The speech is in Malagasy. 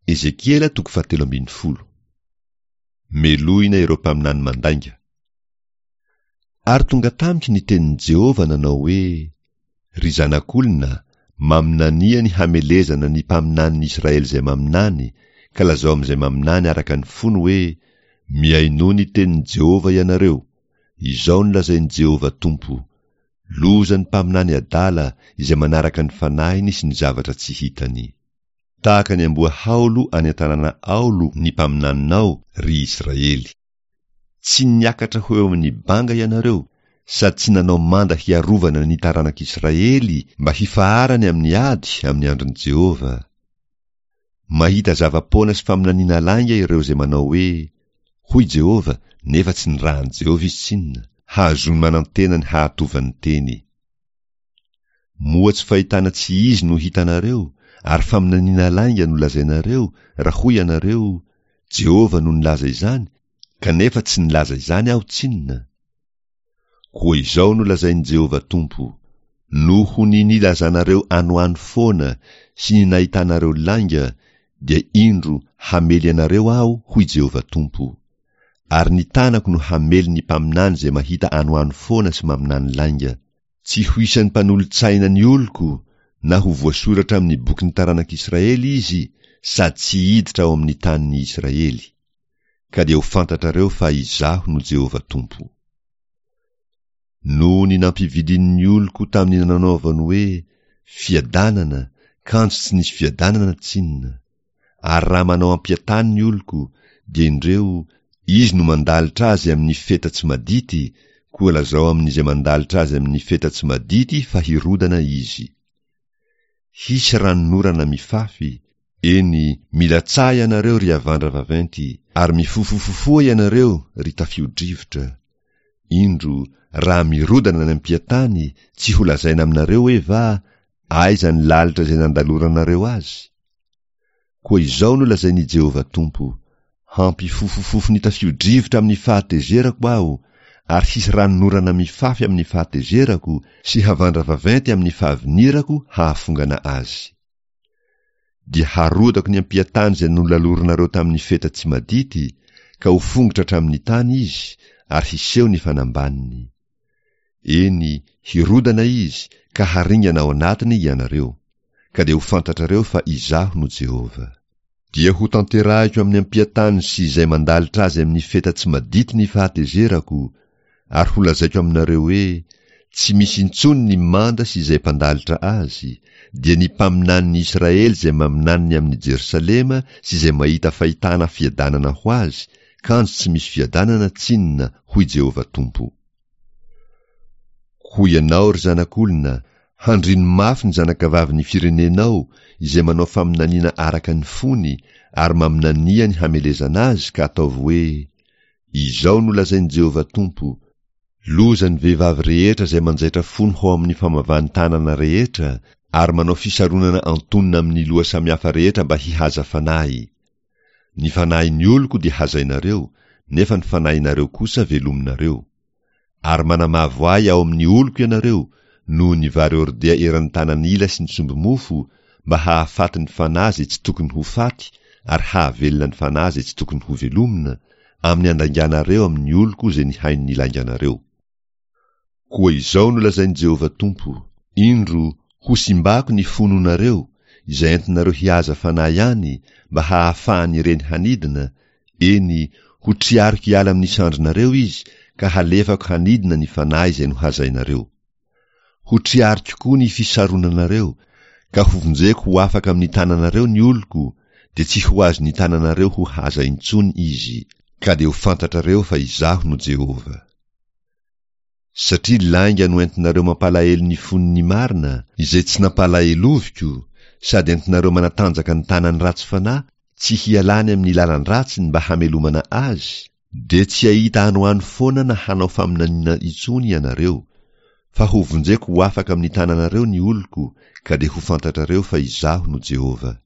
Ezekiela 3:10. Melohina ireo mpaminany mandainga. Ary tonga tamiko ny tenin'i Jehova nanao hoe: ry zanak'olona, maminania ny hamelezana ny mpaminany Israely zay maminany, ka lazao am'izay maminany araka ny fony hoe: miaino ny tenin'i Jehova ianareo, izao ny lazain'i Jehova Tompo, loza ny mpaminany adala izay manaraka ny fanahiny sy ny zavatra tsy hitany. Tahaka ny amboa haolo any an-tanàna Aolo ny mpaminaninao, ry Israely. Tsy niakatra ho eo amin'ny banga ianareo, sady tsy nanao manda hiarovana ny taranak'Israely mba hifaharany amin'ny ady amin'ny andron'i Jehova. Mahita zava-poana sy faminaniana lainga ireo zay manao hoe: hoy Jehova, nefa tsy ny rahan'i Jehova izy tsinona, hazony manantena ny hahatovany teny. Moa tsy fahitana tsy izy no hitanareo, ary faminaniana lainga no lazainareo, raha hoy ianareo: Jehova no nilaza izany, kanefa tsy nilaza izany aho tsinona. Koa izao no lazain'i Jehova Tompo: noho ny nilazanareo anoany foana sy ny nahitanareo lainga, dia indro hamely anareo aho, hoy Jehova Tompo. Ary ny tanako no hamely ny mpaminany zay mahita anoany foana sy maminany lainga. Tsy ho isan'ny mpanolo-tsaina ny oloko, na ho voasoratra amin'ny boky ny taranak'Israely izy, sady tsy hiditra ao amin'ny tanin'ny Israely. Ka dia ho fantatrareo fa izaho no Jehova Tompo. No ny nampividin'ny oloko tamin'ny nanaovany hoe fiadanana, kanjo tsy nisy fiadanana tsinona. Ary raha manao ampiatany ny oloko, dia indreo izy no mandalitra azy amin'ny feta tsy madity, koa lazao amin'izay mandalitra azy amin'ny feta tsy madity fa hirodana izy. Hisy ranonorana mifafy, eny mila tsaha ianareo ry avandra vaventy, ary mifofofofoa ianareo ry tafio-drivotra. Indro raha mirodana ny ampiatany, tsy ho lazaina aminareo hoe va aiza ny lalitra zay nandaloranareo azy. Koa izao no lazain'i Jehova Tompo: hampifofofofo ny tafio-drivotra amin'ny fahatezerako aho, ary hisy ranonorana mifafy amin'ny fahatezerako sy havandra vaventy amin'ny fahavinirako hahafongana azy. Dia harodako ny ampiatany zay nolaloronareo tamin'ny feta tsy madity, ka ho fongotra hatramin'ny tany izy, ary hiseho ny fanambaniny. Eny, hirodana izy, ka haringana ao anatiny ianareo, ka dia ho fantatrareo fa izaho no Jehova. Dia ho tanterahiko amin'ny ampiatany sy izay mandalitra azy amin'ny feta tsy madity ny fahatezerako, ary ho lazaiko aminareo hoe: tsy misy intsony ny manda sy izay mpandalitra azy, dia ny mpaminan'ny Israely zay maminaniny amin'ny Jerosalema sy izay mahita fahitana fiadanana ho azy, kanjo tsy misy fiadanana tsinona, hoy Jehova Tompo. Hoy ianao ry zanak'olona, handrino mafy ny zanakavavy ny firenenao izay manao faminaniana araka ny fony, ary maminania ny hamelezana azy, ka ataovy hoe: izao no lazain'i Jehova Tompo: loza ny vehivavy rehetra zay manjaitra fony ho amin'ny famavahany-tanana rehetra, ary manao fisaronana antonina amin'ny loha samihafa rehetra mba hihaza fanahy. Ny fanahin'ny oloko dia hazainareo, nefa ny fanahinareo kosa velominareo. Ary manamavo ahy ao amin'ny oloko ianareo, noho ny vary ordea eran'ny tanan'ila sy ny somby-mofo, mba hahafaty ny fanahy zay tsy tokony ho faty, ary hahavelona ny fanahy zay tsy tokony ho velomina, amin'ny andanganareo amin'ny oloko zay ny hainy nilanganareo. Koa izao no lazain'i Jehova Tompo: indro ho simbako ny fononareo, izay entinareo hihaza fanahy ihany, mba hahafahany ireny hanidina. Eny, ho triariko hiala amin'ny sandrinareo izy, ka halefako hanidina ny fanahy izay no hazainareo. Ho triariko koa ny fisaronanareo, ka ho vonjeko ho afaka amin'ny tananareo ny oloko, dia tsy ho azo ny tananareo ho haza intsony izy, ka dia ho fantatrareo fa izaho no Jehova. Satria lainga no entinareo mampalahelo ny foniny marina, izay tsy nampalaheloviko, sady entinareo manatanjaka ny tanany ratsy fanahy, tsy hialany amin'ny lalany ratsy mba hamelomana azy, dia tsy hahita anoany foana na hanao faminaniana intsony ianareo, fa ho vonjeko ho afaka amin'ny tananareo ny oloko, ka dia ho fantatrareo fa izaho no Jehova.